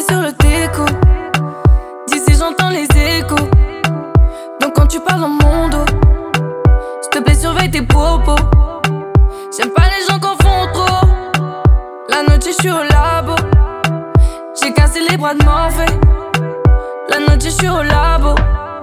sur le déco. D'ici j'entends les échos. Donc quand tu parles dans mon dos, s'il te plaît surveille tes propos. J'aime pas les gens qu'on font trop. La note je suis au labo. J'ai cassé les bras de Morphée. La note je suis au labo.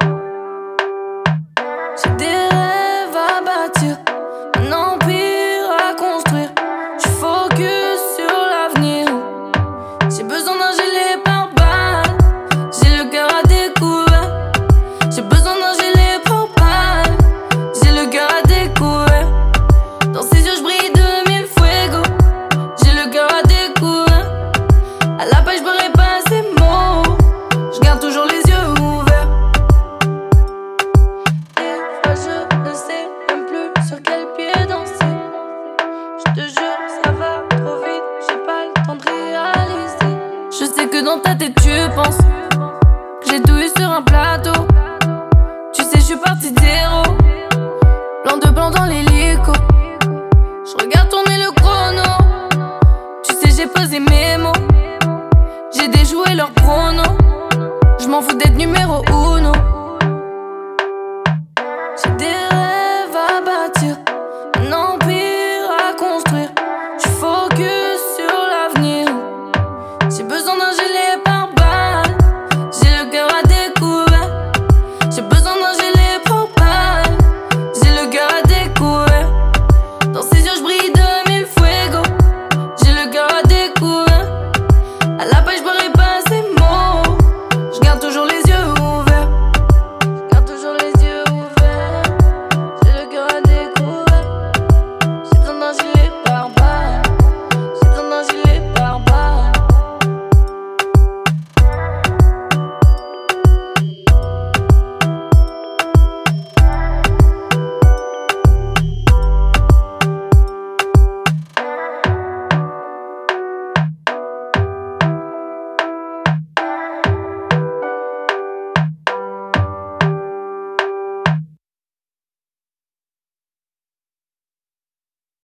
J'ai des rêves à bâtir, un empire à construire. J'suis focus sur l'avenir. J'ai besoin d'un gilet pare-balles. J'ai le cœur à découvert. J'ai besoin d'un gilet pare-balles. J'ai le cœur à découvert. Dans ses yeux j'brille de mille fuego. J'ai le cœur à découvert. À la page j'beurrai pas ces mots. J'garde toujours les yeux ouverts. Des fois je ne sais même plus sur quel pied danser. J'te jure ça va trop vite, j'ai pas le temps de réaliser. Je sais que dans ta tête tu penses que j'ai tout eu sur un plateau. Tu sais je suis partie de zéro. Plan de blanc dans l'hélico. Je regarde tourner le chrono. Tu sais j'ai posé mes mots. J'ai déjoué leur prono. Je m'en fous d'être numéro 1.